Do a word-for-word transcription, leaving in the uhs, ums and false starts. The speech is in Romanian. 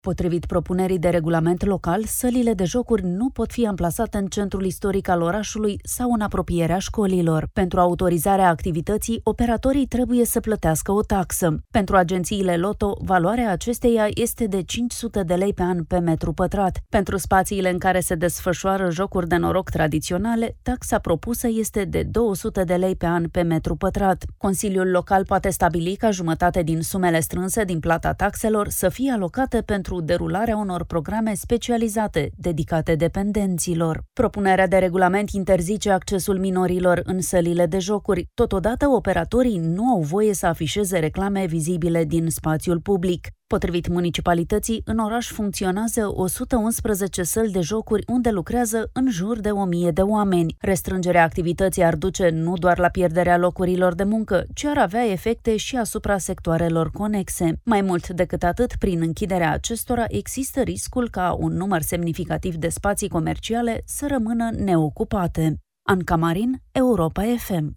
Potrivit propunerii de regulament local, sălile de jocuri nu pot fi amplasate în centrul istoric al orașului sau în apropierea școlilor. Pentru autorizarea activității, operatorii trebuie să plătească o taxă. Pentru agențiile Loto, valoarea acesteia este de cinci sute de lei pe an pe metru pătrat. Pentru spațiile în care se desfășoară jocuri de noroc tradiționale, taxa propusă este de două sute de lei pe an pe metru pătrat. Consiliul local poate stabili ca jumătate din sumele strânse din plata taxelor să fie alocate pentru derularea unor programe specializate dedicate dependenților. Propunerea de regulament interzice accesul minorilor în sălile de jocuri. Totodată, operatorii nu au voie să afișeze reclame vizibile din spațiul public. Potrivit municipalității, în oraș funcționează o sută unsprezece săli de jocuri unde lucrează în jur de o mie de oameni. Restrângerea activității ar duce nu doar la pierderea locurilor de muncă, ci ar avea efecte și asupra sectoarelor conexe. Mai mult decât atât, prin închiderea acestora există riscul ca un număr semnificativ de spații comerciale să rămână neocupate. Anca Marin, Europa F M.